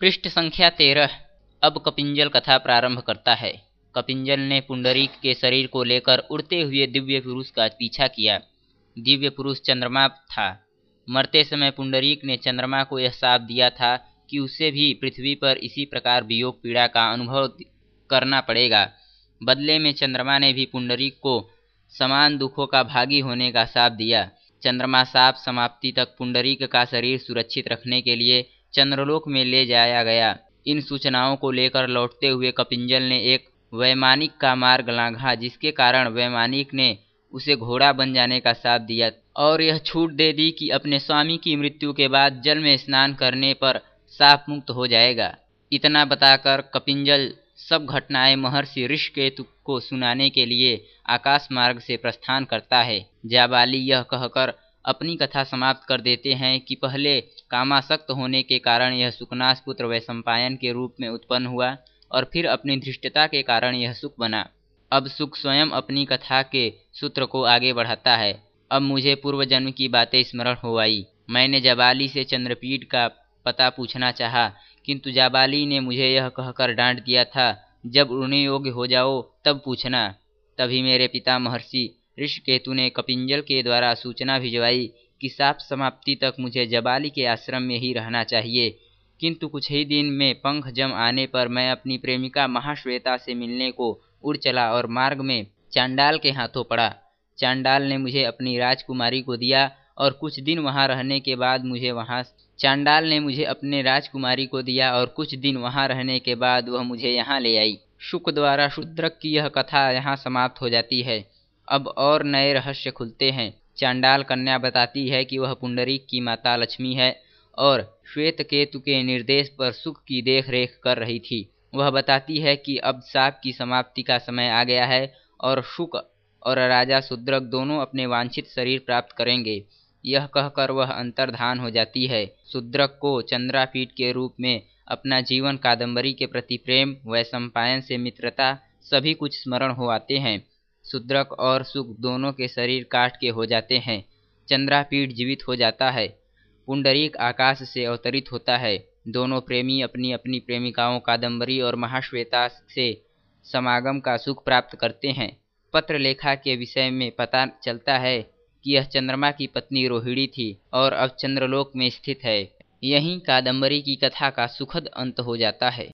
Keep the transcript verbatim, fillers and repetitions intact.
पृष्ठ संख्या तेरह। अब कपिंजल कथा प्रारंभ करता है। कपिंजल ने पुंडरीक के शरीर को लेकर उड़ते हुए दिव्य पुरुष का पीछा किया। दिव्य पुरुष चंद्रमा था। मरते समय पुंडरीक ने चंद्रमा को यह शाप दिया था कि उसे भी पृथ्वी पर इसी प्रकार वियोग पीड़ा का अनुभव करना पड़ेगा। बदले में चंद्रमा ने भी पुंडरीक को समान दुखों का भागी होने का शाप दिया। चंद्रमा शाप समाप्ति तक पुंडरीक का शरीर सुरक्षित रखने के लिए चंद्रलोक में ले जाया गया। इन सूचनाओं को लेकर लौटते हुए कपिंजल ने एक वैमानिक का मार्ग लांघा, जिसके कारण वैमानिक ने उसे घोड़ा बन जाने का शाप दिया और यह छूट दे दी कि अपने स्वामी की मृत्यु के बाद जल में स्नान करने पर शाप मुक्त हो जाएगा। इतना बताकर कपिंजल सब घटनाएं महर्षि ऋषिकेतु को सुनाने के लिए आकाश मार्ग से प्रस्थान करता है। जाबाली यह कहकर अपनी कथा समाप्त कर देते हैं कि पहले कामासक्त होने के कारण यह सुकनास पुत्र वैशंपायन के रूप में उत्पन्न हुआ और फिर अपनी धृष्टता के कारण यह सुक बना। अब सुक स्वयं अपनी कथा के सूत्र को आगे बढ़ाता है। अब मुझे पूर्व जन्म की बातें स्मरण हो आई। मैंने जाबाली से चंद्रपीठ का पता पूछना चाहा, किंतु जाबाली ने मुझे यह कहकर डांट दिया था, जब उड़ने योग्य हो जाओ तब पूछना। तभी मेरे पिता महर्षि ऋषिकेतु ने कपिंजल के द्वारा सूचना भिजवाई कि शाप समाप्ति तक मुझे जाबाली के आश्रम में ही रहना चाहिए। किंतु कुछ ही दिन में पंख जम आने पर मैं अपनी प्रेमिका महाश्वेता से मिलने को उड़ चला और मार्ग में चांडाल के हाथों पड़ा। चांडाल ने मुझे अपनी राजकुमारी को दिया और कुछ दिन वहां रहने के बाद मुझे वहां चांडाल ने मुझे अपने राजकुमारी को दिया और कुछ दिन वहां रहने के बाद वह मुझे यहाँ ले आई। शुक द्वारा शूद्रक की यह कथा यहाँ समाप्त हो जाती है। अब और नए रहस्य खुलते हैं। चांडाल कन्या बताती है कि वह पुंडरीक की माता लक्ष्मी है और श्वेत केतु के निर्देश पर सुख की देख रेख कर रही थी। वह बताती है कि अब शाप की समाप्ति का समय आ गया है और शुक और राजा शूद्रक दोनों अपने वांछित शरीर प्राप्त करेंगे। यह कहकर वह अंतर्धान हो जाती है। शूद्रक को चंद्रापीठ के रूप में अपना जीवन, कादम्बरी के प्रति प्रेम, वैशंपायन से मित्रता, सभी कुछ स्मरण हो आते हैं। शूद्रक और सुक दोनों के शरीर काट के हो जाते हैं। चंद्रापीठ जीवित हो जाता है। पुंडरीक आकाश से अवतरित होता है। दोनों प्रेमी अपनी अपनी प्रेमिकाओं कादम्बरी और महाश्वेता से समागम का सुख प्राप्त करते हैं। पत्र लेखा के विषय में पता चलता है कि यह चंद्रमा की पत्नी रोहिणी थी और अब चंद्रलोक में स्थित है। यहीं कादम्बरी की कथा का सुखद अंत हो जाता है।